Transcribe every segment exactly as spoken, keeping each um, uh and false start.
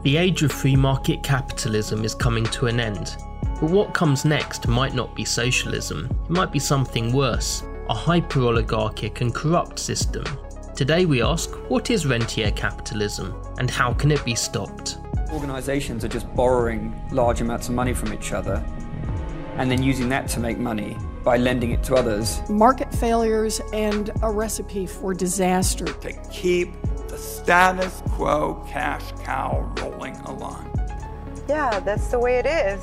The age of free market capitalism is coming to an end. But what comes next might not be socialism, it might be something worse, a hyper-oligarchic and corrupt system. Today we ask, what is rentier capitalism and how can it be stopped? Organisations are just borrowing large amounts of money from each other and then using that to make money by lending it to others. Market failures and a recipe for disaster. To keep the status quo cash cow rolling along. Yeah, that's the way it is.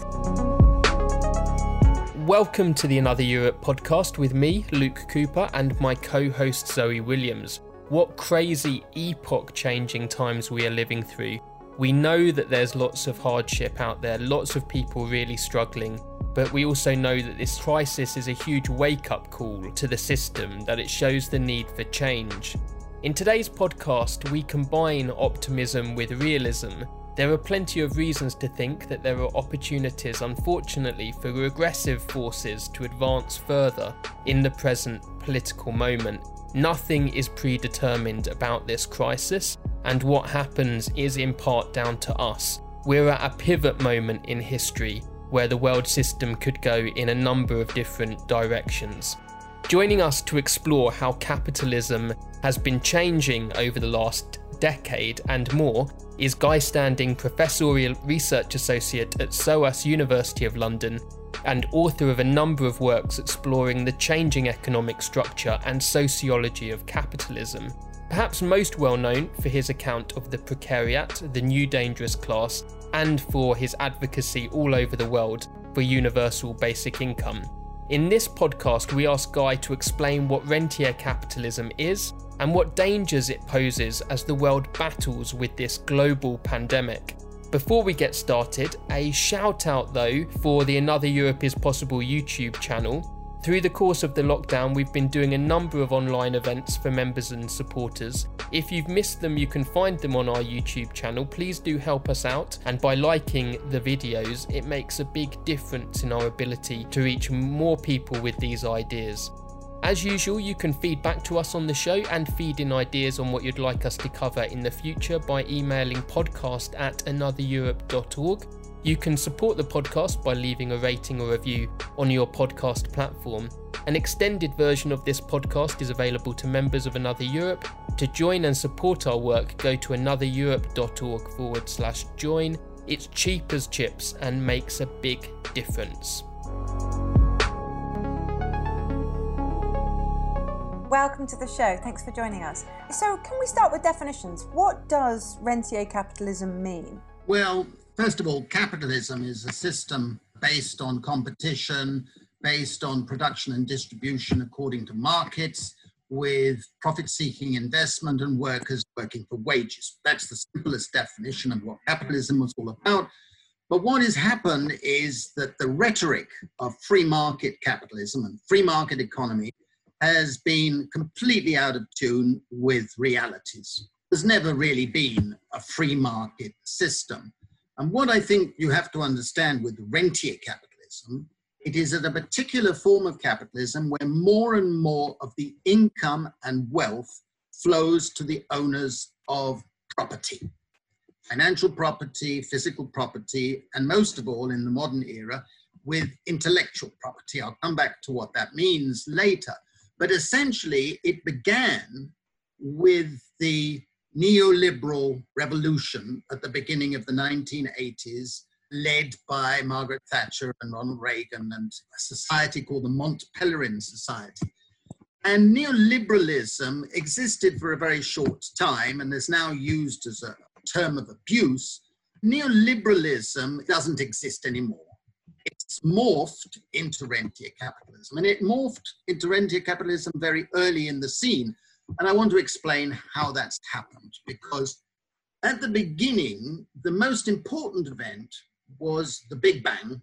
Welcome to the Another Europe podcast with me, Luke Cooper, and my co-host Zoe Williams. What crazy epoch-changing times we are living through. We know that there's lots of hardship out there, lots of people really struggling, but we also know that this crisis is a huge wake-up call to the system, that it shows the need for change. In today's podcast, we combine optimism with realism. There are plenty of reasons to think that there are opportunities, unfortunately, for regressive forces to advance further in the present political moment. Nothing is predetermined about this crisis, and what happens is in part down to us. We're at a pivot moment in history where the world system could go in a number of different directions. Joining us to explore how capitalism has been changing over the last decade and more is Guy Standing, Professorial Research Associate at SOAS University of London and author of a number of works exploring the changing economic structure and sociology of capitalism. Perhaps most well known for his account of the precariat, the new dangerous class, and for his advocacy all over the world for universal basic income. In this podcast, we ask Guy to explain what rentier capitalism is and what dangers it poses as the world battles with this global pandemic. Before we get started, a shout out though for the Another Europe is Possible YouTube channel. Through the course of the lockdown, we've been doing a number of online events for members and supporters. If you've missed them, you can find them on our YouTube channel. Please do help us out, and by liking the videos, it makes a big difference in our ability to reach more people with these ideas. As usual, you can feed back to us on the show and feed in ideas on what you'd like us to cover in the future by emailing podcast at another europe dot org. You can support the podcast by leaving a rating or review on your podcast platform. An extended version of this podcast is available to members of Another Europe. To join and support our work, go to another europe dot org forward slash join. It's cheap as chips and makes a big difference. Welcome to the show. Thanks for joining us. So, can we start with definitions? What does rentier capitalism mean? Well, first of all, capitalism is a system based on competition, based on production and distribution according to markets, with profit-seeking investment and workers working for wages. That's the simplest definition of what capitalism was all about. But what has happened is that the rhetoric of free market capitalism and free market economy has been completely out of tune with realities. There's never really been a free market system. And what I think you have to understand with rentier capitalism, it is at a particular form of capitalism where more and more of the income and wealth flows to the owners of property. Financial property, physical property, and most of all in the modern era, with intellectual property. I'll come back to what that means later. But essentially, it began with the neoliberal revolution at the beginning of the nineteen eighties, led by Margaret Thatcher and Ronald Reagan and a society called the Mont Pelerin Society. And neoliberalism existed for a very short time and is now used as a term of abuse. Neoliberalism doesn't exist anymore. It's morphed into rentier capitalism, and it morphed into rentier capitalism very early in the scene. And I want to explain how that's happened, because at the beginning, the most important event was the Big Bang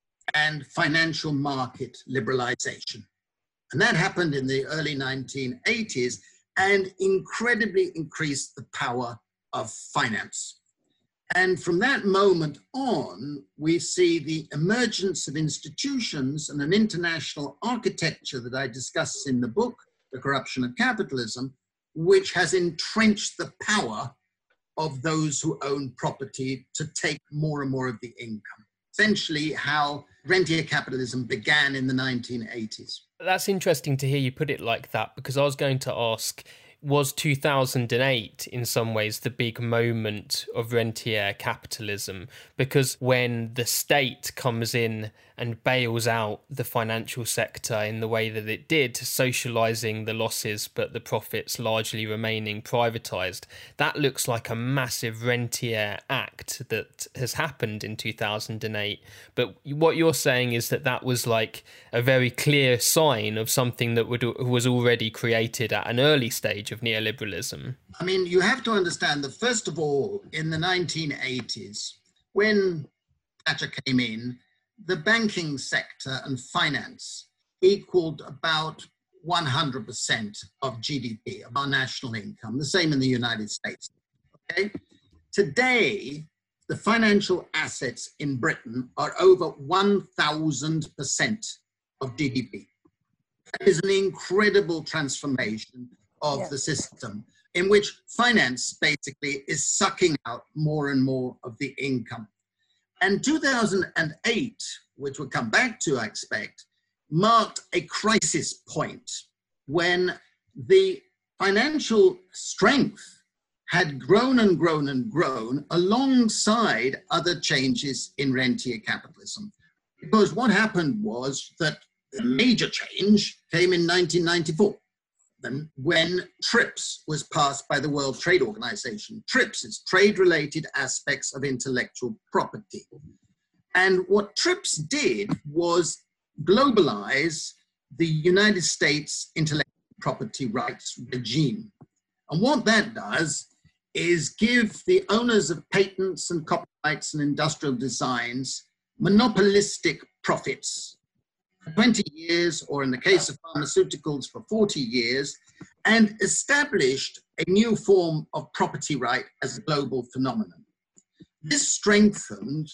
and financial market liberalization. And that happened in the early nineteen eighties and incredibly increased the power of finance. And from that moment on, we see the emergence of institutions and an international architecture that I discuss in the book, The Corruption of Capitalism, which has entrenched the power of those who own property to take more and more of the income. Essentially how rentier capitalism began in the nineteen eighties. That's interesting to hear you put it like that, because I was going to ask, was two thousand eight in some ways the big moment of rentier capitalism? Because when the state comes in and bails out the financial sector in the way that it did, socialising the losses but the profits largely remaining privatised, that looks like a massive rentier act that has happened in two thousand eight. But what you're saying is that that was like a very clear sign of something that would, was already created at an early stage of neoliberalism. I mean, you have to understand that, first of all, in the nineteen eighties, when Thatcher came in, the banking sector and finance equaled about one hundred percent of G D P, of our national income, the same in the United States. Okay? Today, the financial assets in Britain are over one thousand percent of G D P. That is an incredible transformation of yeah. the system, in which finance basically is sucking out more and more of the income. And two thousand eight, which we'll come back to, I expect, marked a crisis point when the financial strength had grown and grown and grown alongside other changes in rentier capitalism. Because what happened was that a major change came in nineteen ninety-four. When TRIPS was passed by the World Trade Organization. TRIPS is trade-related aspects of intellectual property. And what TRIPS did was globalize the United States intellectual property rights regime. And what that does is give the owners of patents and copyrights and industrial designs monopolistic profits for twenty years, or in the case of pharmaceuticals for forty years, and established a new form of property right as a global phenomenon. This strengthened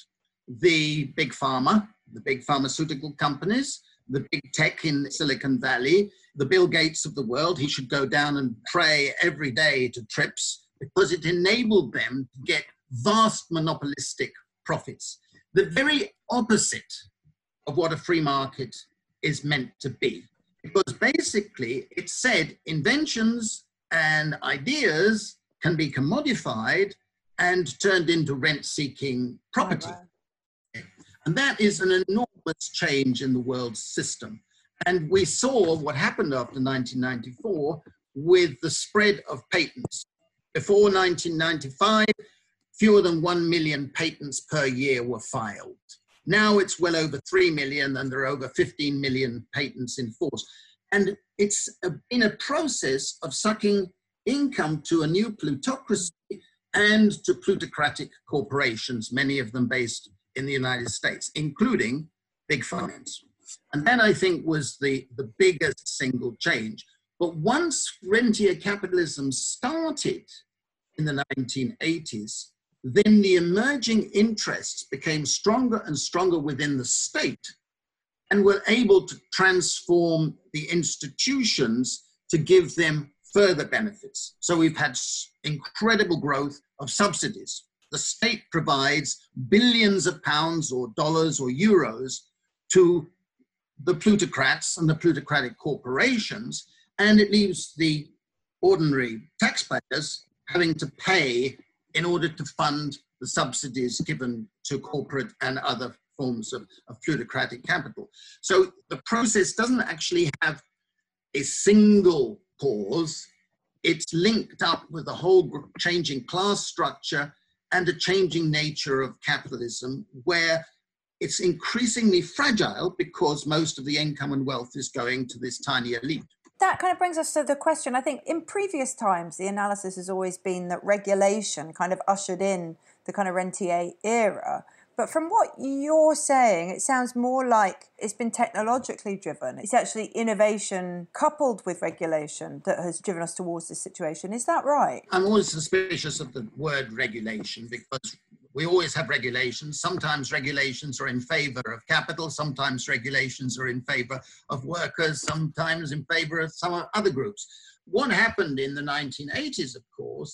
the big pharma, the big pharmaceutical companies, the big tech in Silicon Valley, the Bill Gates of the world. He should go down and pray every day to TRIPS, because it enabled them to get vast monopolistic profits. The very opposite of what a free market is meant to be. Because basically it said inventions and ideas can be commodified and turned into rent-seeking property. Oh, wow. And that is an enormous change in the world system. And we saw what happened after nineteen ninety-four with the spread of patents. Before nineteen ninety-five, fewer than one million patents per year were filed. Now it's well over three million, and there are over fifteen million patents in force. And it's a, been a process of sucking income to a new plutocracy and to plutocratic corporations, many of them based in the United States, including big finance. And that, I think, was the, the biggest single change. But once rentier capitalism started in the nineteen eighties, then the emerging interests became stronger and stronger within the state and were able to transform the institutions to give them further benefits. So we've had incredible growth of subsidies. The state provides billions of pounds or dollars or euros to the plutocrats and the plutocratic corporations, and it leaves the ordinary taxpayers having to pay in order to fund the subsidies given to corporate and other forms of, of plutocratic capital. So the process doesn't actually have a single cause. It's linked up with a whole changing class structure and a changing nature of capitalism, where it's increasingly fragile because most of the income and wealth is going to this tiny elite. That kind of brings us to the question. I think in previous times, the analysis has always been that regulation kind of ushered in the kind of rentier era. But from what you're saying, it sounds more like it's been technologically driven. It's actually innovation coupled with regulation that has driven us towards this situation. Is that right? I'm always suspicious of the word regulation, because we always have regulations. Sometimes regulations are in favor of capital. Sometimes regulations are in favor of workers. Sometimes in favor of some other groups. What happened in the nineteen eighties, of course,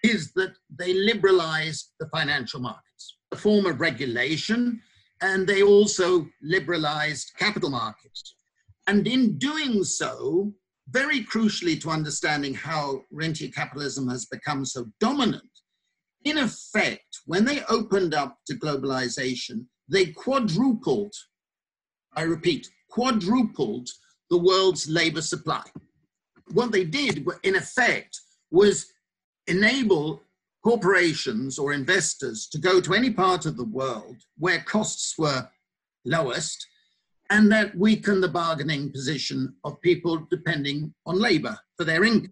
is that they liberalize the financial markets, a form of regulation, and they also liberalized capital markets. And in doing so, very crucially to understanding how rentier capitalism has become so dominant, in effect, when they opened up to globalization, they quadrupled, I repeat, quadrupled the world's labor supply. What they did, in effect, was enable corporations or investors to go to any part of the world where costs were lowest, and that weakened the bargaining position of people depending on labor for their income.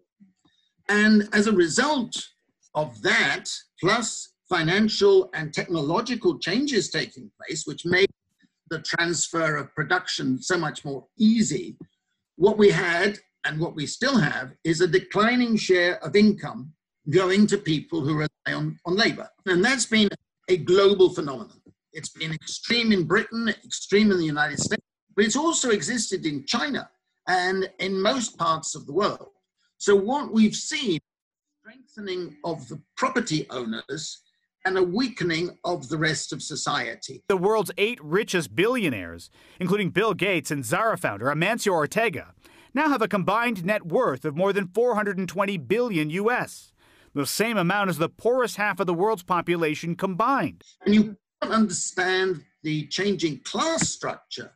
And as a result of that, plus financial and technological changes taking place, which made the transfer of production so much more easy, what we had and what we still have is a declining share of income going to people who rely on, on labor. And that's been a global phenomenon. It's been extreme in Britain, extreme in the United States, but it's also existed in China and in most parts of the world. So what we've seen, strengthening of the property owners and a weakening of the rest of society. The world's eight richest billionaires, including Bill Gates and Zara founder Amancio Ortega, now have a combined net worth of more than four hundred twenty billion U S, the same amount as the poorest half of the world's population combined. And you can't understand the changing class structure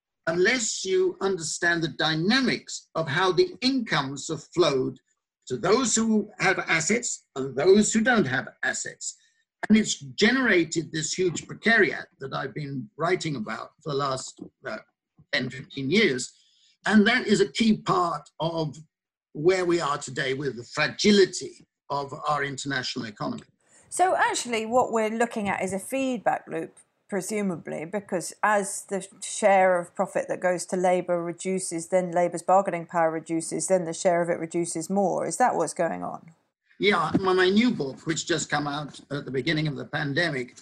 unless you understand the dynamics of how the incomes have flowed to those who have assets and those who don't have assets. And it's generated this huge precariat that I've been writing about for the last uh, ten, fifteen years. And that is a key part of where we are today with the fragility of our international economy. So actually what we're looking at is a feedback loop, presumably, because as the share of profit that goes to labour reduces, then labour's bargaining power reduces, then the share of it reduces more. Is that what's going on? Yeah, my new book, which just came out at the beginning of the pandemic,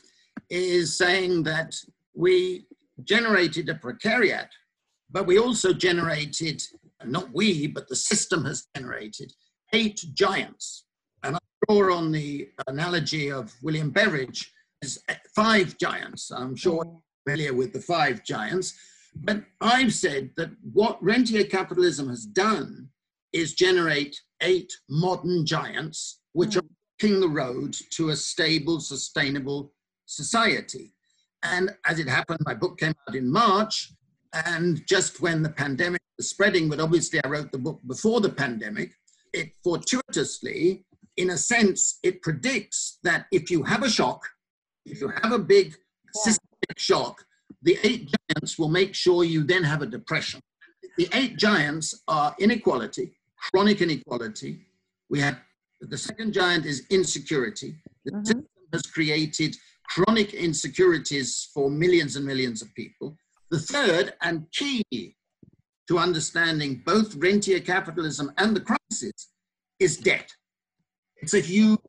is saying that we generated a precariat, but we also generated, not we, but the system has generated eight giants. And I draw on the analogy of William Beveridge as five giants. I'm sure you're familiar with the five giants. But I've said that what rentier capitalism has done is generate eight modern giants, which are walking the road to a stable, sustainable society. And as it happened, my book came out in March, and just when the pandemic was spreading, but obviously I wrote the book before the pandemic, it fortuitously, in a sense, it predicts that if you have a shock, if you have a big systemic shock, the eight giants will make sure you then have a depression. The eight giants are inequality, chronic inequality. We have, the second giant is insecurity. The mm-hmm. system has created chronic insecurities for millions and millions of people. The third and key to understanding both rentier capitalism and the crisis is debt. It's a huge,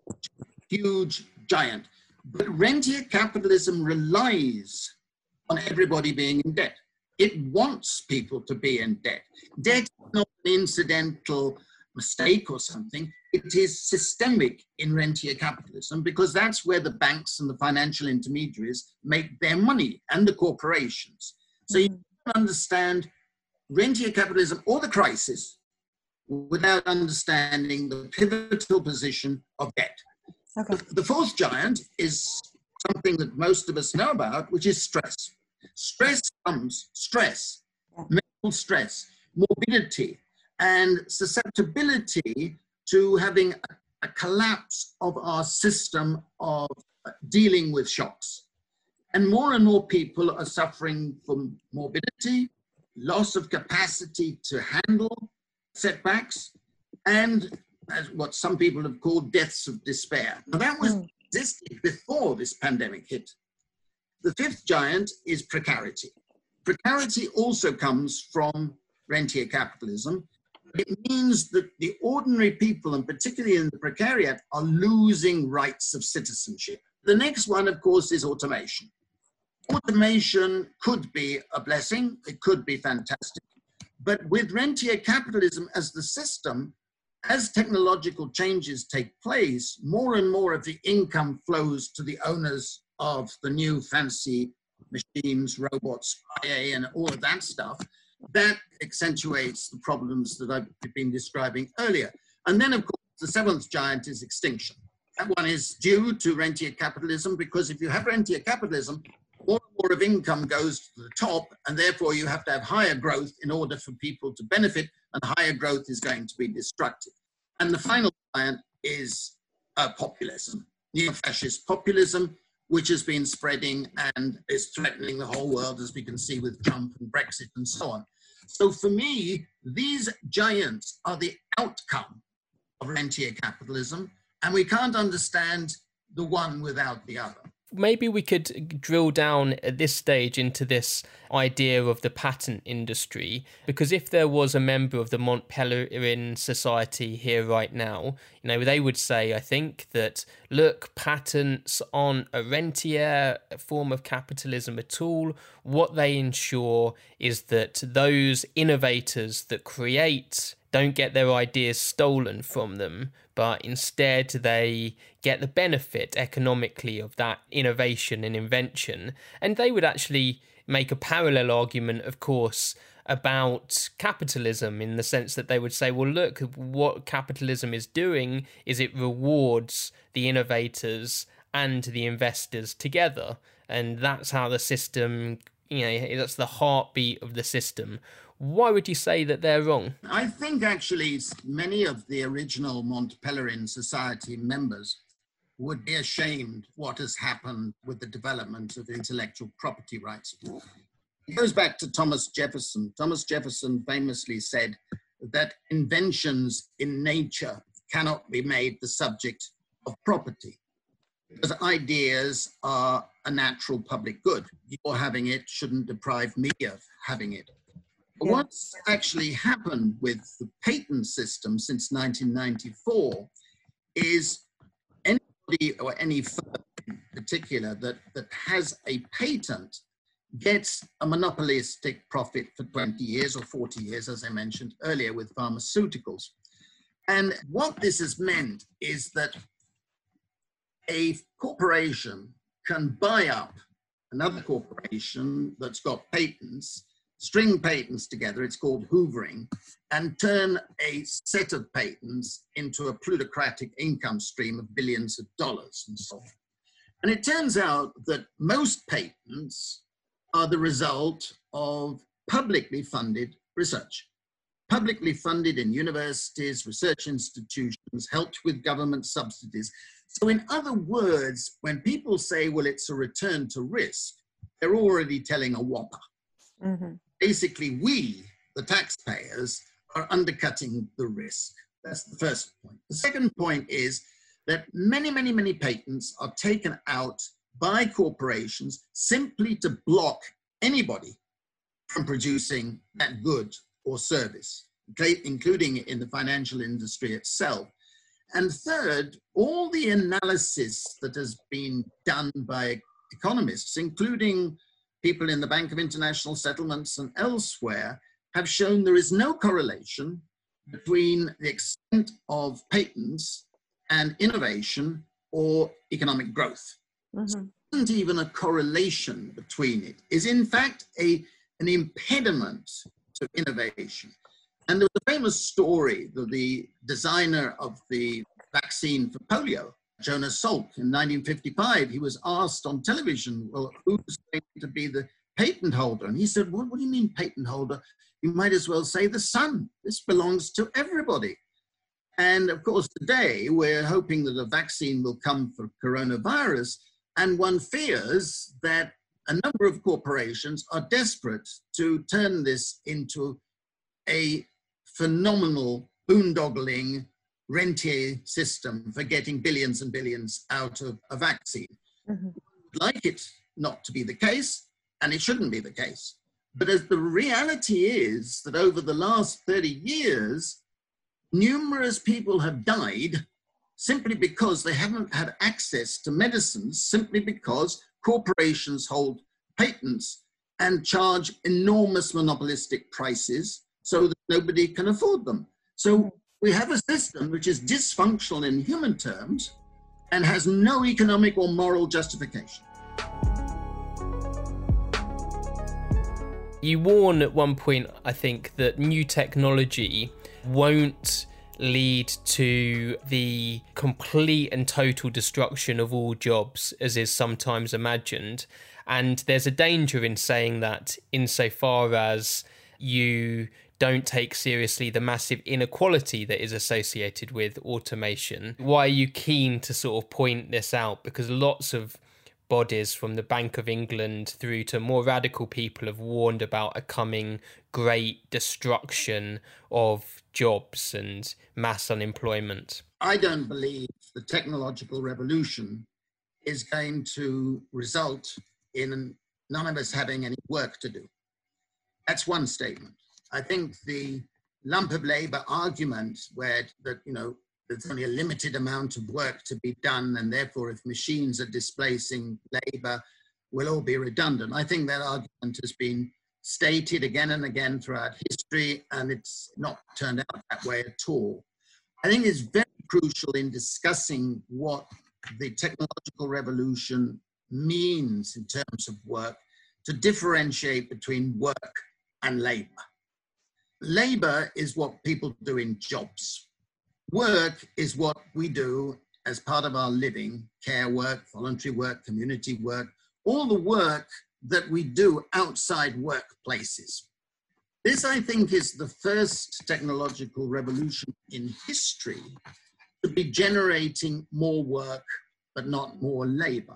huge giant. But rentier capitalism relies on everybody being in debt. It wants people to be in debt. Debt is not an incidental mistake or something. It is systemic in rentier capitalism because that's where the banks and the financial intermediaries make their money, and the corporations. So you don't understand rentier capitalism or the crisis without understanding the pivotal position of debt. Okay. The, the fourth giant is something that most of us know about, which is stress. Stress comes, stress, yeah. mental stress, morbidity, and susceptibility to having a, a collapse of our system of dealing with shocks. And more and more people are suffering from morbidity, loss of capacity to handle setbacks, and as what some people have called deaths of despair. Now that was mm. existing before this pandemic hit. The fifth giant is precarity. Precarity also comes from rentier capitalism. It means that the ordinary people, and particularly in the precariat, are losing rights of citizenship. The next one, of course, is automation. Automation could be a blessing, it could be fantastic, but with rentier capitalism as the system, as technological changes take place, more and more of the income flows to the owners of the new fancy machines, robots, I A, and all of that stuff. That accentuates the problems that I've been describing earlier. And then, of course, the seventh giant is extinction. That one is due to rentier capitalism, because if you have rentier capitalism, more and more of income goes to the top, and therefore you have to have higher growth in order for people to benefit, and higher growth is going to be destructive. And the final giant is uh, populism, neo-fascist populism, which has been spreading and is threatening the whole world, as we can see with Trump and Brexit and so on. So for me, these giants are the outcome of rentier capitalism, and we can't understand the one without the other. Maybe we could drill down at this stage into this idea of the patent industry, because if there was a member of the Mont Pelerin Society here right now, you know, they would say, I think, that, look, patents aren't a rentier form of capitalism at all. What they ensure is that those innovators that create don't get their ideas stolen from them, but instead they get the benefit economically of that innovation and invention. And they would actually make a parallel argument, of course, about capitalism, in the sense that they would say, well, look, what capitalism is doing is it rewards the innovators and the investors together. And that's how the system, you know, that's the heartbeat of the system. Why would you say that they're wrong? I think actually many of the original Mont Pelerin Society members would be ashamed what has happened with the development of intellectual property rights. It goes back to Thomas Jefferson. Thomas Jefferson famously said that inventions in nature cannot be made the subject of property, because ideas are a natural public good. Your having it shouldn't deprive me of having it. Yeah. What's actually happened with the patent system since nineteen ninety-four is anybody or any firm in particular that, that has a patent gets a monopolistic profit for twenty years or forty years, as I mentioned earlier, with pharmaceuticals. And what this has meant is that a corporation can buy up another corporation that's got patents, string patents together, it's called hoovering, and turn a set of patents into a plutocratic income stream of billions of dollars and so on. And it turns out that most patents are the result of publicly funded research. Publicly funded in universities, research institutions, helped with government subsidies. So in other words, when people say, well, it's a return to risk, they're already telling a whopper. Mm-hmm. Basically, we, the taxpayers, are undercutting the risk. That's the first point. The second point is that many, many, many patents are taken out by corporations simply to block anybody from producing that good or service, including in the financial industry itself. And third, all the analysis that has been done by economists, including people in the Bank of International Settlements and elsewhere, have shown there is no correlation between the extent of patents and innovation or economic growth. Mm-hmm. So there isn't even a correlation between it. It's in fact a, an impediment to innovation. And there was a famous story that the designer of the vaccine for polio, Jonas Salk, in nineteen fifty-five, he was asked on television, well, who's going to be the patent holder? And he said, well, what do you mean patent holder? You might as well say the sun. This belongs to everybody. And of course, today we're hoping that a vaccine will come for coronavirus. And one fears that a number of corporations are desperate to turn this into a phenomenal boondoggling rentier system for getting billions and billions out of a vaccine. Mm-hmm. We'd like it not to be the case, and it shouldn't be the case. But as the reality is that over the last thirty years, numerous people have died simply because they haven't had access to medicines, simply because corporations hold patents and charge enormous monopolistic prices so that nobody can afford them. So We have a system which is dysfunctional in human terms and has no economic or moral justification. You warn at one point, I think, that new technology won't lead to the complete and total destruction of all jobs, as is sometimes imagined. And there's a danger in saying that insofar as you don't take seriously the massive inequality that is associated with automation. Why are you keen to sort of point this out? Because lots of bodies, from the Bank of England through to more radical people, have warned about a coming great destruction of jobs and mass unemployment. I don't believe the technological revolution is going to result in none of us having any work to do. That's one statement. I think the lump of labor argument, where that, you know, there's only a limited amount of work to be done, and therefore if machines are displacing labor, we'll all be redundant. I think that argument has been stated again and again throughout history, and it's not turned out that way at all. I think it's very crucial in discussing what the technological revolution means in terms of work to differentiate between work and labor. Labor is what people do in jobs. Work is what we do as part of our living, care work, voluntary work, community work, all the work that we do outside workplaces. This, I think, is the first technological revolution in history to be generating more work, but not more labor.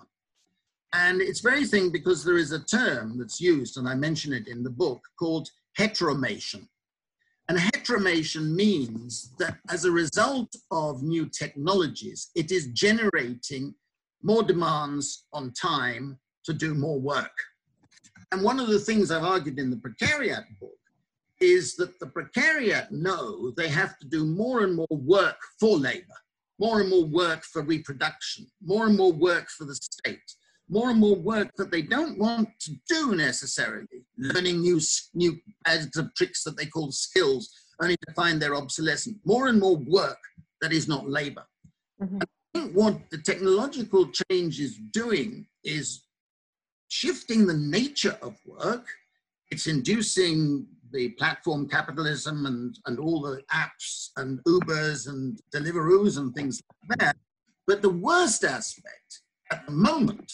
And it's very thing because there is a term that's used, and I mention it in the book, called heteromation. And heteromation means that as a result of new technologies, it is generating more demands on time to do more work. And one of the things I've argued in the Precariat book is that the Precariat know they have to do more and more work for labor, more and more work for reproduction, more and more work for the state, more and more work that they don't want to do necessarily, learning new, new ads of tricks that they call skills, only to find they're obsolescent. More and more work that is not labor. Mm-hmm. I think what the technological change is doing is shifting the nature of work. It's inducing the platform capitalism and, and all the apps and Ubers and Deliveroos and things like that. But the worst aspect at the moment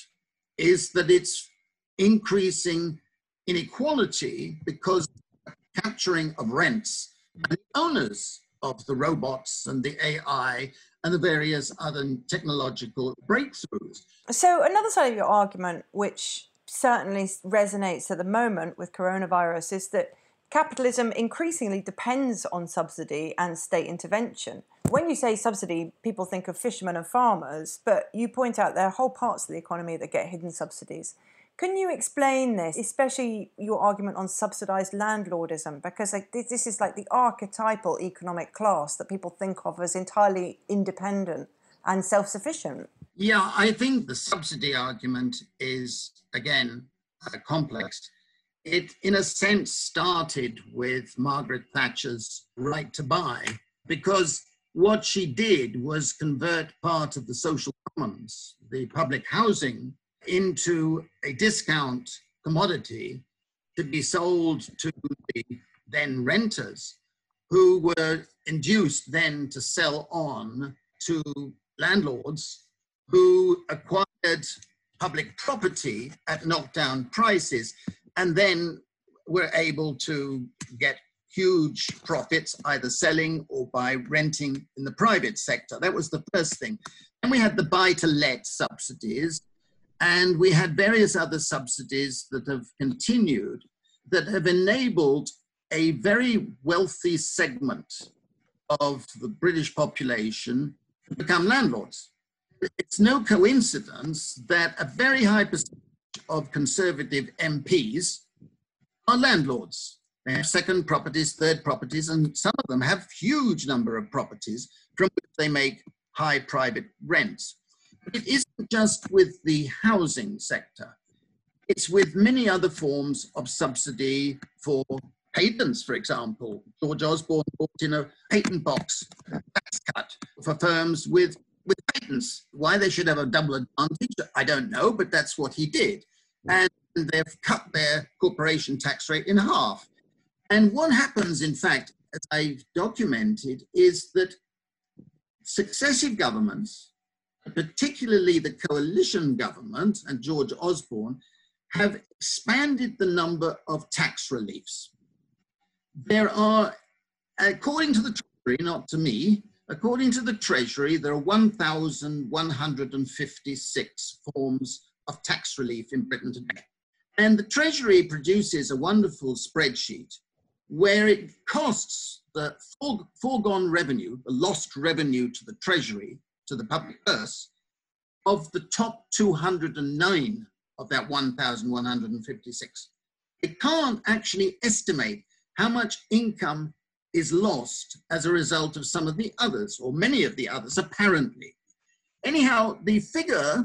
is that it's increasing inequality because capturing of rents and the owners of the robots and the A I and the various other technological breakthroughs. So another side of your argument, which certainly resonates at the moment with coronavirus, is that capitalism increasingly depends on subsidy and state intervention. When you say subsidy, people think of fishermen and farmers, but you point out there are whole parts of the economy that get hidden subsidies. Can you explain this, especially your argument on subsidised landlordism? Because like, this is like the archetypal economic class that people think of as entirely independent and self-sufficient. Yeah, I think the subsidy argument is, again, uh, complex. It, in a sense, started with Margaret Thatcher's right to buy, because what she did was convert part of the social commons, the public housing, into a discount commodity to be sold to the then renters, who were induced then to sell on to landlords who acquired public property at knockdown prices and then were able to get huge profits either selling or by renting in the private sector. That was the first thing. And we had the buy-to-let subsidies, and we had various other subsidies that have continued that have enabled a very wealthy segment of the British population to become landlords. It's no coincidence that a very high percentage of Conservative M Ps are landlords. They have second properties, third properties, and some of them have huge number of properties from which they make high private rents. But it isn't just with the housing sector. It's with many other forms of subsidy for patents, for example. George Osborne brought in a patent box tax cut for firms with, with patents. Why they should have a double advantage, I don't know, but that's what he did. And they've cut their corporation tax rate in half. And what happens, in fact, as I've documented, is that successive governments, particularly the coalition government and George Osborne, have expanded the number of tax reliefs. There are, according to the Treasury, not to me, according to the Treasury, there are one thousand one hundred fifty-six forms of tax relief in Britain today. And the Treasury produces a wonderful spreadsheet where it costs the foregone revenue, the lost revenue to the Treasury, to the public purse, of the top two hundred nine of that one thousand one hundred fifty-six. It can't actually estimate how much income is lost as a result of some of the others, or many of the others, apparently. Anyhow, the figure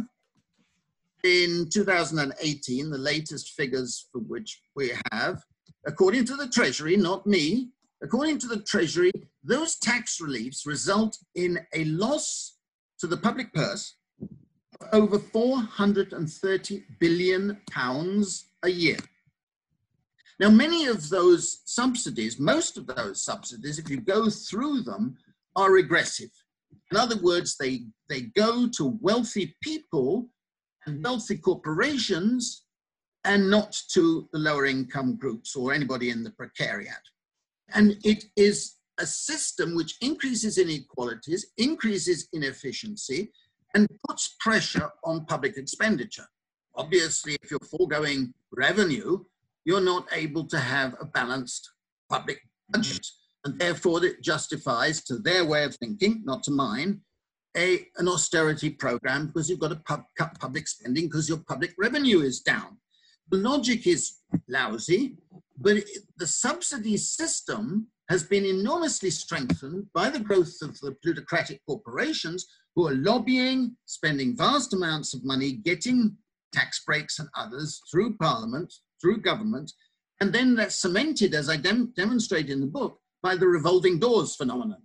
in two thousand eighteen, the latest figures for which we have, according to the Treasury, not me, according to the Treasury, those tax reliefs result in a loss to the public purse of over four hundred thirty billion pounds a year. Now, many of those subsidies, most of those subsidies, if you go through them, are regressive. In other words, they, they go to wealthy people and wealthy corporations and not to the lower income groups or anybody in the precariat. And it is a system which increases inequalities, increases inefficiency, and puts pressure on public expenditure. Obviously, if you're foregoing revenue, you're not able to have a balanced public budget. And therefore, it justifies, to their way of thinking, not to mine, a, an austerity program because you've got to pub, cut public spending because your public revenue is down. The logic is lousy, but it, the subsidy system has been enormously strengthened by the growth of the plutocratic corporations who are lobbying, spending vast amounts of money, getting tax breaks and others through Parliament, through government, and then that's cemented, as I dem demonstrate in the book, by the revolving doors phenomenon.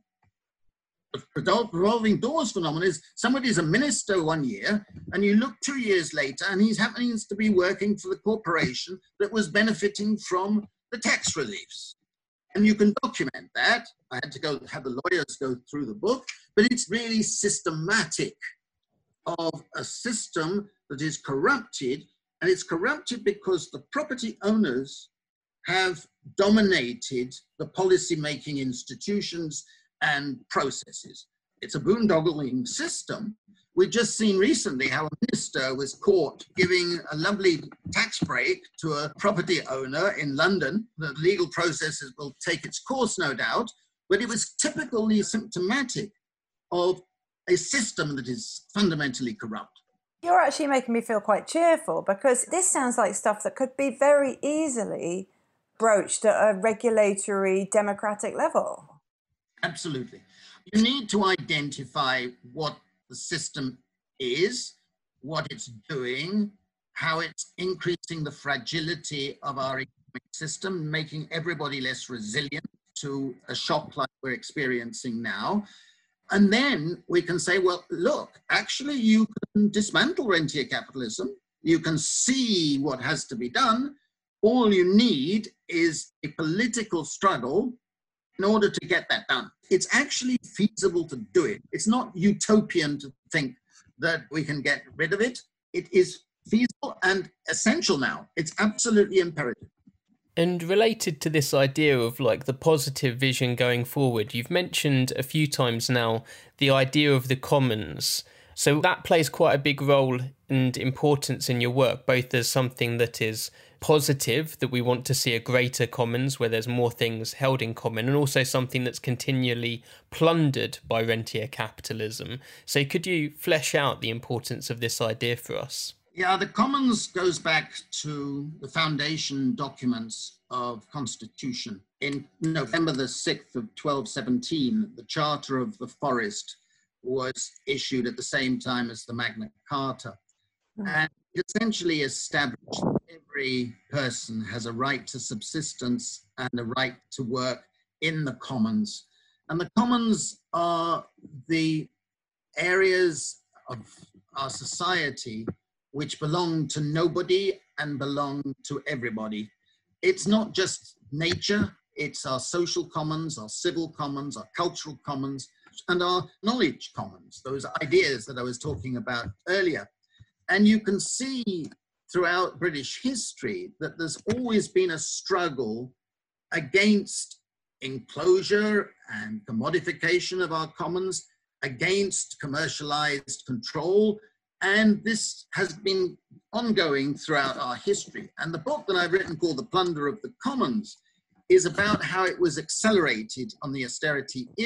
The revolving doors phenomenon is somebody's a minister one year, and you look two years later, and he's happens to be working for the corporation that was benefiting from the tax reliefs. And you can document that. I had to go have the lawyers go through the book, but it's really systematic of a system that is corrupted. And it's corrupted because the property owners have dominated the policy-making institutions and processes. It's a boondoggling system. We've just seen recently how a minister was caught giving a lovely tax break to a property owner in London. The legal processes will take its course, no doubt, but it was typically symptomatic of a system that is fundamentally corrupt. You're actually making me feel quite cheerful because this sounds like stuff that could be very easily broached at a regulatory democratic level. Absolutely. You need to identify what the system is, what it's doing, how it's increasing the fragility of our economic system, making everybody less resilient to a shock like we're experiencing now. And then we can say, well, look, actually you can dismantle rentier capitalism. You can see what has to be done. All you need is a political struggle in order to get that done. It's actually feasible to do it. It's not utopian to think that we can get rid of it. It is feasible and essential now. It's absolutely imperative. And related to this idea of like the positive vision going forward, you've mentioned a few times now the idea of the commons. So that plays quite a big role and importance in your work, both as something that is positive, that we want to see a greater commons where there's more things held in common, and also something that's continually plundered by rentier capitalism. So could you flesh out the importance of this idea for us? Yeah, the Commons goes back to the foundation documents of Constitution. In November the sixth of twelve seventeen, the Charter of the Forest was issued at the same time as the Magna Carta. And it essentially established every person has a right to subsistence and a right to work in the commons. And the commons are the areas of our society which belong to nobody and belong to everybody. It's not just nature, it's our social commons, our civil commons, our cultural commons, and our knowledge commons, those ideas that I was talking about earlier. And you can see throughout British history that there's always been a struggle against enclosure and commodification of our commons, against commercialized control, and this has been ongoing throughout our history. And the book that I've written called The Plunder of the Commons is about how it was accelerated on the austerity era,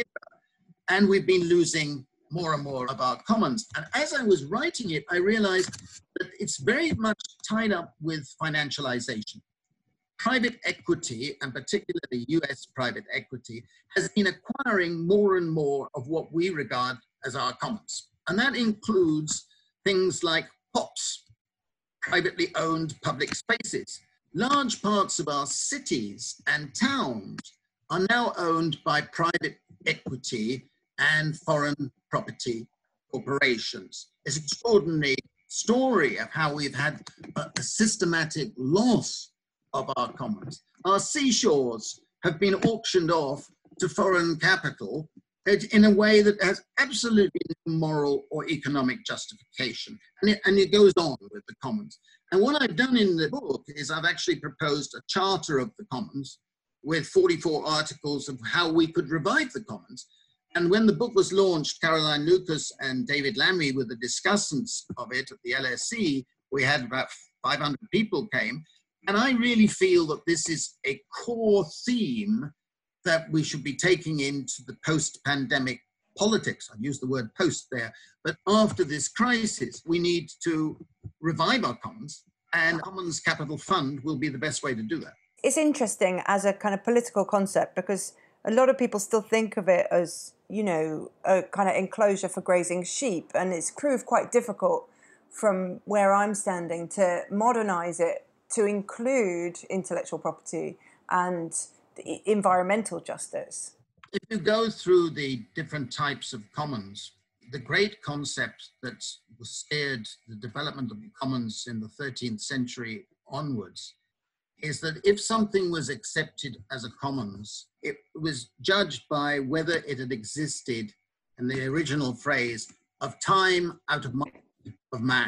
and we've been losing more and more of our commons. And as I was writing it, I realized that it's very much tied up with financialization. Private equity, and particularly U S private equity, has been acquiring more and more of what we regard as our commons. And that includes things like P O Ps, privately owned public spaces. Large parts of our cities and towns are now owned by private equity and foreign property corporations. It's an extraordinary story of how we've had a, a systematic loss of our commons. Our seashores have been auctioned off to foreign capital in a way that has absolutely no moral or economic justification. And it, and it goes on with the commons. And what I've done in the book is I've actually proposed a charter of the commons with forty-four articles of how we could revive the commons. And when the book was launched, Caroline Lucas and David Lammy were the discussants of it at the L S E. We had about five hundred people came. And I really feel that this is a core theme that we should be taking into the post-pandemic politics. I've used the word post there, but after this crisis, we need to revive our commons, and Commons Capital Fund will be the best way to do that. It's interesting as a kind of political concept because a lot of people still think of it as, you know, a kind of enclosure for grazing sheep, and it's proved quite difficult from where I'm standing to modernize it to include intellectual property and environmental justice. If you go through the different types of commons, the great concept that steered the development of the commons in the thirteenth century onwards is that if something was accepted as a commons, it was judged by whether it had existed, in the original phrase, of time out of mind of man.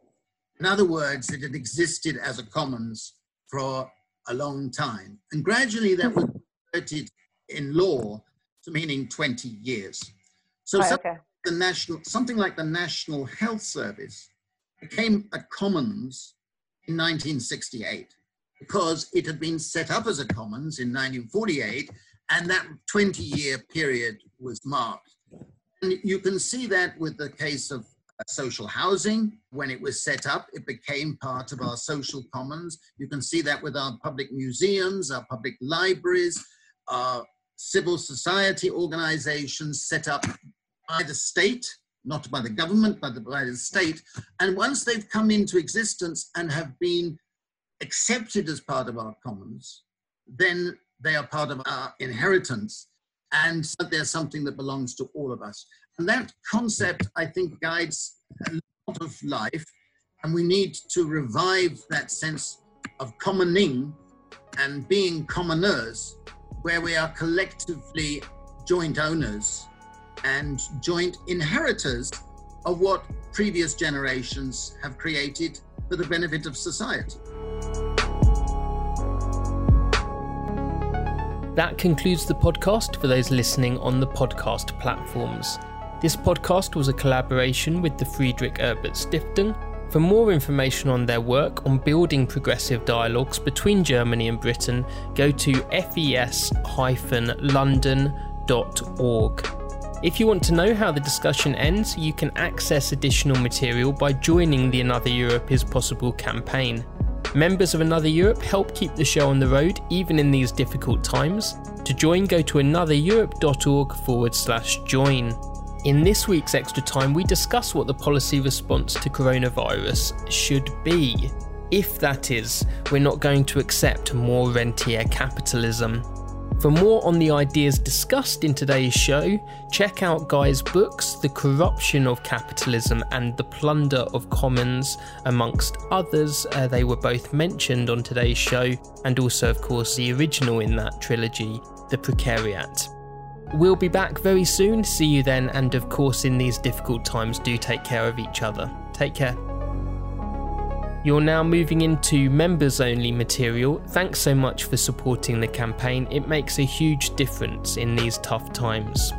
In other words, it had existed as a commons for a long time. And gradually that was converted in law to meaning twenty years. So right, something, okay. like the national, something like the National Health Service became a commons in nineteen sixty-eight because it had been set up as a commons in nineteen forty-eight, and that twenty-year period was marked. And you can see that with the case of social housing. When it was set up, it became part of our social commons. You can see that with our public museums, our public libraries, our civil society organizations set up by the state, not by the government, but by the state. And once they've come into existence and have been accepted as part of our commons, then they are part of our inheritance, and they're something that belongs to all of us. And that concept, I think, guides a lot of life, and we need to revive that sense of commoning and being commoners, where we are collectively joint owners and joint inheritors of what previous generations have created for the benefit of society. That concludes the podcast for those listening on the podcast platforms. This podcast was a collaboration with the Friedrich Ebert Stiftung. For more information on their work on building progressive dialogues between Germany and Britain, go to f e s dash london dot org. If you want to know how the discussion ends, you can access additional material by joining the Another Europe is Possible campaign. Members of Another Europe help keep the show on the road even in these difficult times. To join, go to anothereurope.org forward slash join. In this week's Extra Time, we discuss what the policy response to coronavirus should be. if that is, we're not going to accept more rentier capitalism. For more on the ideas discussed in today's show, check out Guy's books The Corruption of Capitalism and The Plunder of Commons, amongst others. Uh, they were both mentioned on today's show, and also of course the original in that trilogy, The Precariat. We'll be back very soon, see you then, and of course in these difficult times do take care of each other. Take care. You're now moving into members-only material. Thanks so much for supporting the campaign. It makes a huge difference in these tough times.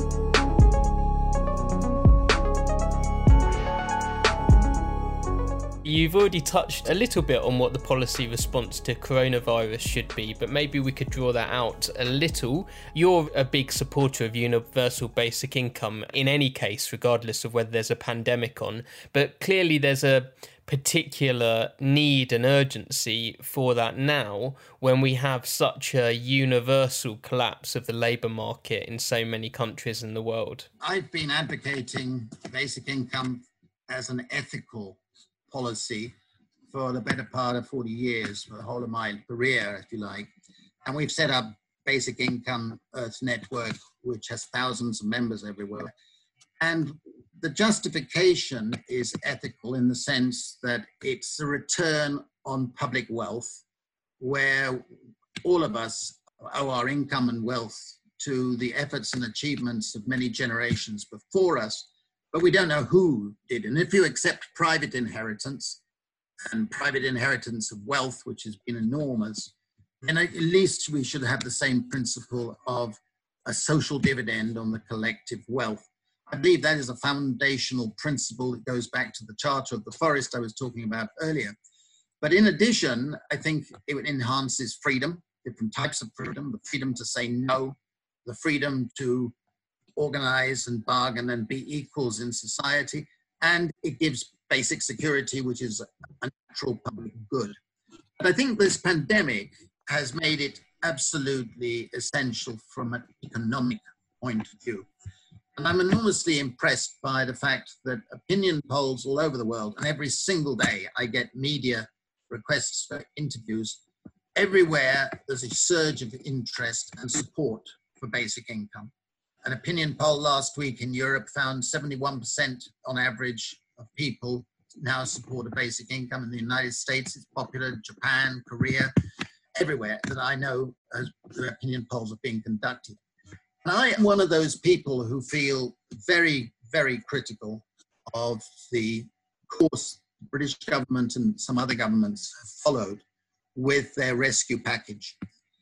You've already touched a little bit on what the policy response to coronavirus should be, but maybe we could draw that out a little. You're a big supporter of universal basic income in any case, regardless of whether there's a pandemic on, but clearly there's a particular need and urgency for that now when we have such a universal collapse of the labour market in so many countries in the world. I've been advocating basic income as an ethical policy for the better part of forty years, for the whole of my career, if you like. And we've set up Basic Income Earth Network, which has thousands of members everywhere. And the justification is ethical in the sense that it's a return on public wealth, where all of us owe our income and wealth to the efforts and achievements of many generations before us, but we don't know who did. And if you accept private inheritance and private inheritance of wealth, which has been enormous, then at least we should have the same principle of a social dividend on the collective wealth. I believe that is a foundational principle that goes back to the Charter of the Forest I was talking about earlier. But in addition, I think it enhances freedom, different types of freedom, the freedom to say no, the freedom to organize and bargain and be equals in society, and it gives basic security, which is a natural public good. But I think this pandemic has made it absolutely essential from an economic point of view. And I'm enormously impressed by the fact that opinion polls all over the world, and every single day I get media requests for interviews, everywhere there's a surge of interest and support for basic income. An opinion poll last week in Europe found seventy-one percent on average of people now support a basic income. In the United States, it's popular, Japan, Korea, everywhere that I know as the opinion polls are being conducted. And I am one of those people who feel very, very critical of the course the British government and some other governments have followed with their rescue package.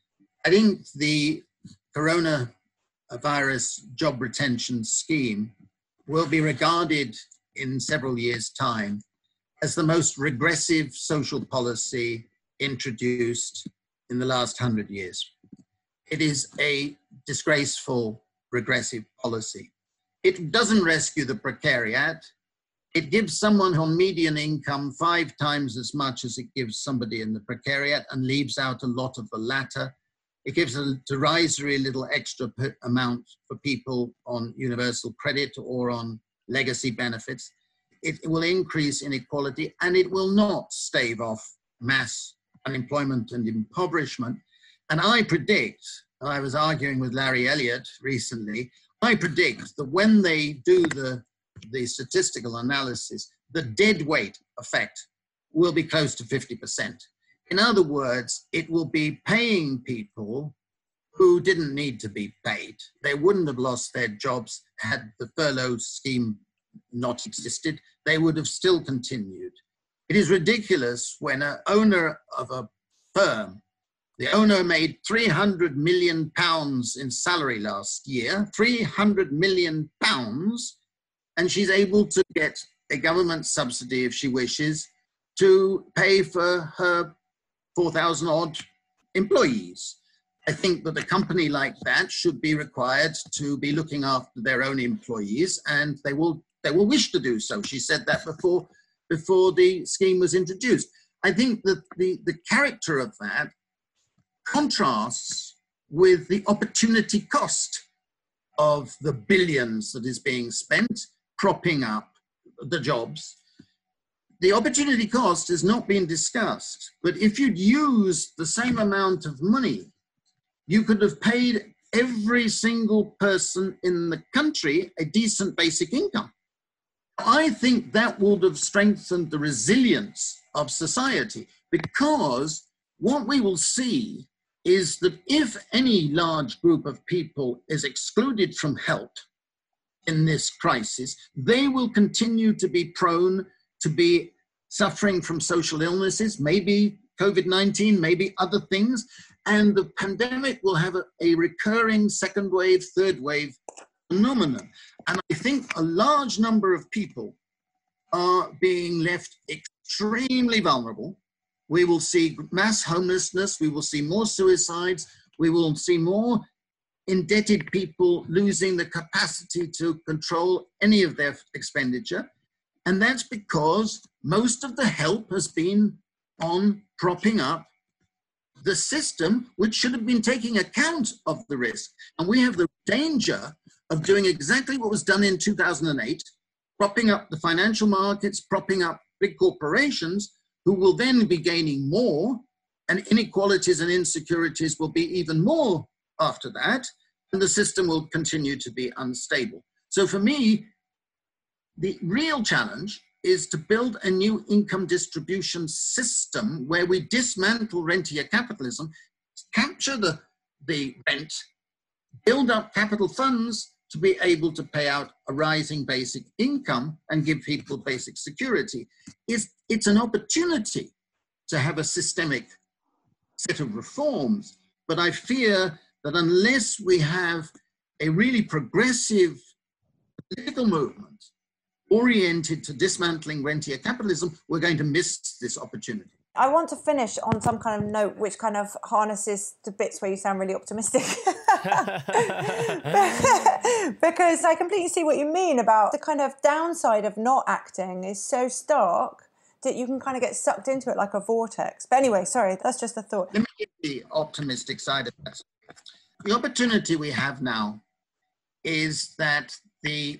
I think the coronavirus job retention scheme will be regarded in several years' time as the most regressive social policy introduced in the last hundred years. It is a disgraceful, regressive policy. It doesn't rescue the precariat. It gives someone on median income five times as much as it gives somebody in the precariat and leaves out a lot of the latter. It gives a derisory little extra amount for people on universal credit or on legacy benefits. It will increase inequality, and it will not stave off mass unemployment and impoverishment. And I predict, and I was arguing with Larry Elliott recently, I predict that when they do the, the statistical analysis, the dead weight effect will be close to fifty percent. In other words, it will be paying people who didn't need to be paid. They wouldn't have lost their jobs had the furlough scheme not existed. They would have still continued. It is ridiculous when an owner of a firm, the owner made three hundred million pounds in salary last year, three hundred million pounds, and she's able to get a government subsidy if she wishes to pay for her four thousand odd employees. I think that a company like that should be required to be looking after their own employees, and they will they will wish to do so. She said that before, before the scheme was introduced. I think that the, the character of that contrasts with the opportunity cost of the billions that is being spent propping up the jobs. the opportunity cost has not been discussed, but if you'd used the same amount of money, you could have paid every single person in the country a decent basic income. I think that would have strengthened the resilience of society, because what we will see is that if any large group of people is excluded from help in this crisis, they will continue to be prone to be suffering from social illnesses, maybe COVID nineteen, maybe other things, and the pandemic will have a, a recurring second wave, third wave phenomenon. And I think a large number of people are being left extremely vulnerable. We will see mass homelessness, we will see more suicides, we will see more indebted people losing the capacity to control any of their expenditure. And that's because most of the help has been on propping up the system, which should have been taking account of the risk. And we have the danger of doing exactly what was done in two thousand eight, propping up the financial markets, propping up big corporations, who will then be gaining more, and inequalities and insecurities will be even more after that, and the system will continue to be unstable. So for me, the real challenge is to build a new income distribution system where we dismantle rentier capitalism, capture the, the rent, build up capital funds to be able to pay out a rising basic income and give people basic security. It's, it's an opportunity to have a systemic set of reforms, but I fear that unless we have a really progressive political movement oriented to dismantling rentier capitalism, we're going to miss this opportunity. I want to finish on some kind of note which kind of harnesses the bits where you sound really optimistic. Because I completely see what you mean about the kind of downside of not acting is so stark that you can kind of get sucked into it like a vortex. But anyway, sorry, that's just a thought. Let me give the optimistic side of that. The opportunity we have now is that the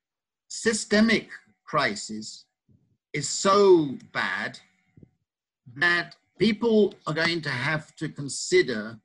systemic crisis is so bad that people are going to have to consider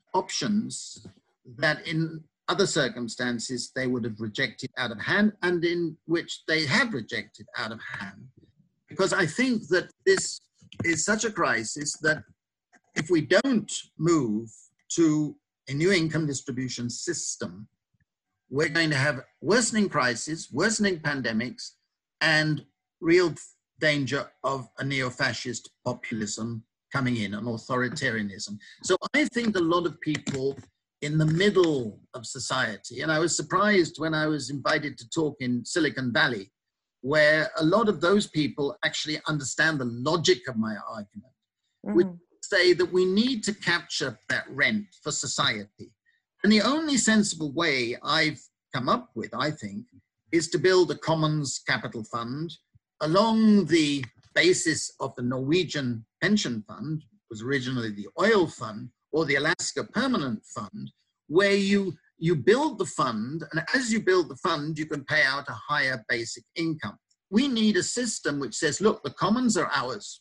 options that in other circumstances they would have rejected out of hand, and in which they have rejected out of hand. Because I think that this is such a crisis that if we don't move to a new income distribution system, we're going to have worsening crises, worsening pandemics, and real danger of a neo-fascist populism coming in, an authoritarianism. So I think a lot of people in the middle of society, and I was surprised when I was invited to talk in Silicon Valley, where a lot of those people actually understand the logic of my argument, mm-hmm. which say that we need to capture that rent for society. And the only sensible way I've come up with, I think, is to build a commons capital fund along the basis of the Norwegian pension fund, was originally the oil fund, or the Alaska permanent fund, where you, you build the fund, and as you build the fund, you can pay out a higher basic income. We need a system which says, look, the commons are ours.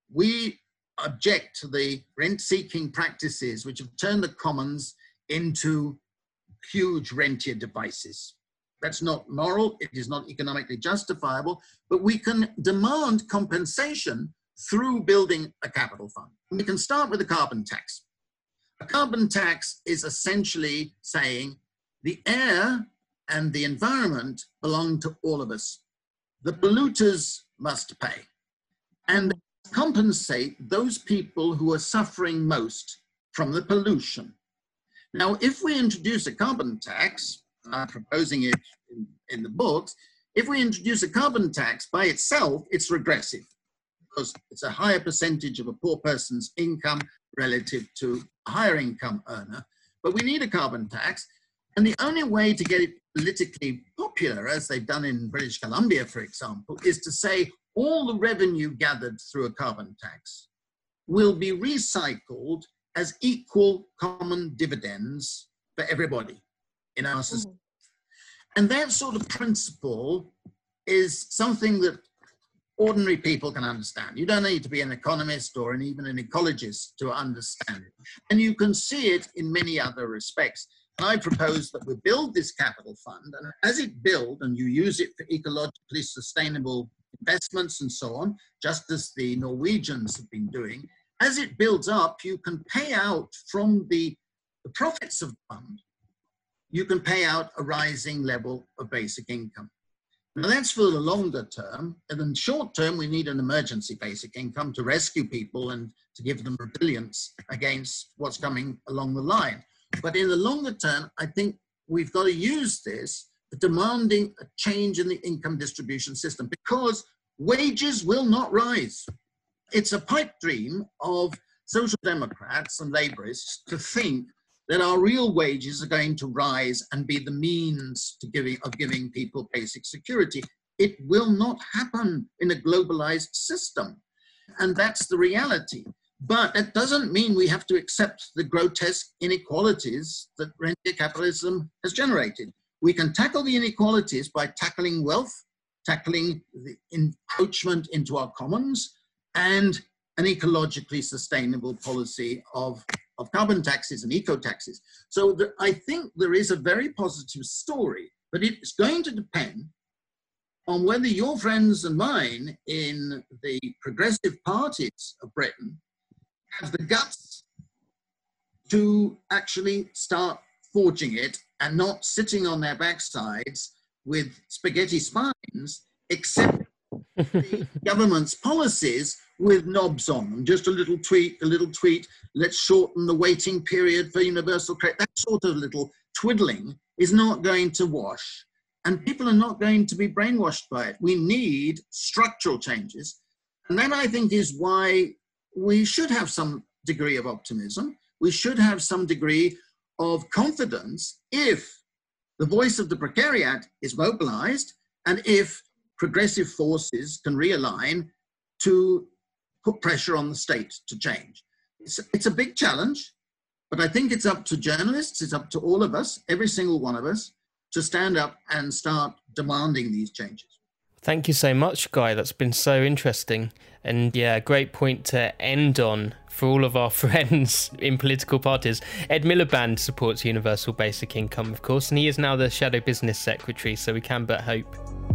We object to the rent-seeking practices which have turned the commons into huge rentier devices. That's not moral, it is not economically justifiable, but we can demand compensation through building a capital fund. We can start with a carbon tax. A carbon tax is essentially saying the air and the environment belong to all of us. The polluters must pay. And compensate those people who are suffering most from the pollution. Now, if we introduce a carbon tax, I'm proposing it in, in the books, if we introduce a carbon tax by itself, it's regressive because it's a higher percentage of a poor person's income relative to a higher income earner. But we need a carbon tax. And the only way to get it politically popular, as they've done in British Columbia, for example, is to say all the revenue gathered through a carbon tax will be recycled as equal common dividends for everybody in our society. Mm-hmm. And that sort of principle is something that ordinary people can understand. You don't need to be an economist or an, even an ecologist to understand it. And you can see it in many other respects. And I propose that we build this capital fund, and as it builds, and you use it for ecologically sustainable investments and so on, just as the Norwegians have been doing, as it builds up, you can pay out from the, the profits of the fund, you can pay out a rising level of basic income. Now that's for the longer term, and in the short term, we need an emergency basic income to rescue people and to give them resilience against what's coming along the line. But in the longer term, I think we've got to use this for demanding a change in the income distribution system, because wages will not rise. It's a pipe dream of social democrats and laborists to think that our real wages are going to rise and be the means to giving, of giving people basic security. It will not happen in a globalized system. And that's the reality. But that doesn't mean we have to accept the grotesque inequalities that rentier capitalism has generated. We can tackle the inequalities by tackling wealth, tackling the encroachment into our commons, and an ecologically sustainable policy of of carbon taxes and eco-taxes. So there, I think there is a very positive story, but it's going to depend on whether your friends and mine in the progressive parties of Britain have the guts to actually start forging it and not sitting on their backsides with spaghetti spines, except the government's policies with knobs on them, just a little tweak, a little tweet, let's shorten the waiting period for universal credit. That sort of little twiddling is not going to wash, and people are not going to be brainwashed by it. We need structural changes, and that, I think, is why we should have some degree of optimism. We should have some degree of confidence if the voice of the precariat is mobilized and if progressive forces can realign to put pressure on the state to change. It's, it's a big challenge, but I think it's up to journalists, it's up to all of us, every single one of us, to stand up and start demanding these changes. Thank you so much, Guy. That's been so interesting. And yeah, great point to end on for all of our friends in political parties. Ed Miliband supports universal basic income, of course, and he is now the shadow business secretary, so we can but hope.